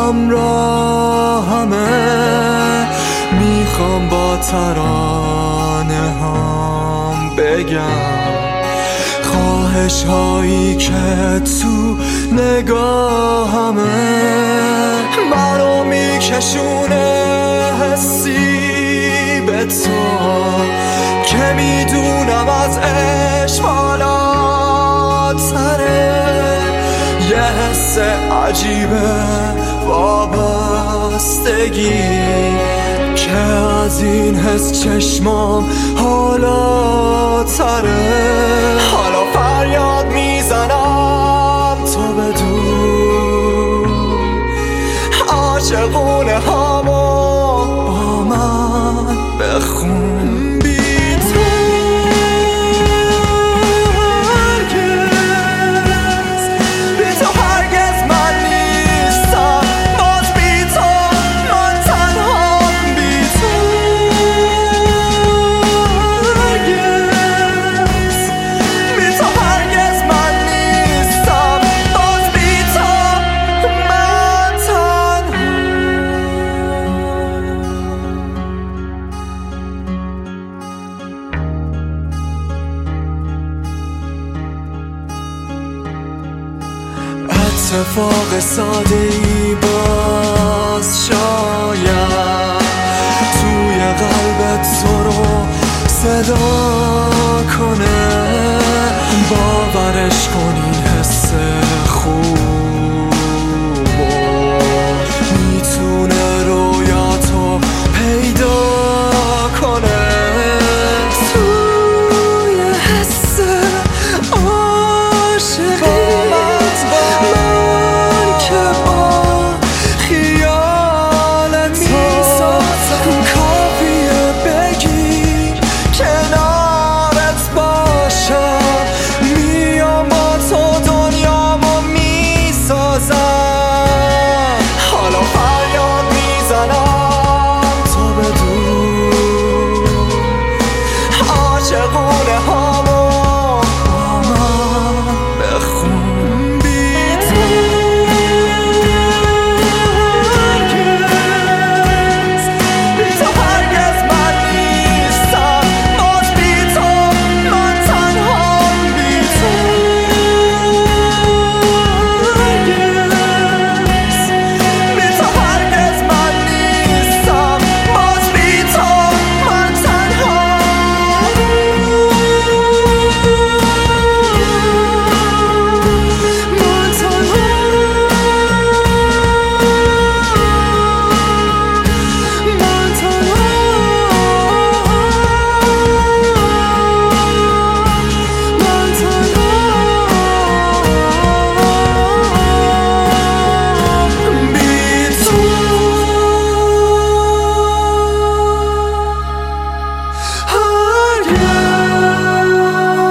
همراهمه، میخوام با ترانه هم بگم خواهش هایی که تو نگاهمه، منو میکشونه حسی به تو که میدونم از عشق بالاتره. یه حس عجیبه وابستگی که از این حس چشمام حالا تره. حالا فریاد میزنم تو بدون عاشقونه هامو با من بخون. اتفاق ساده ای باز شاید توی قلبت تو رو صدا کنه. باورش کن این حس خوب میتونه رویاتو پیدا کنه. توی حس عاشقی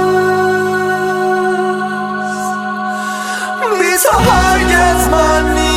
هرگز من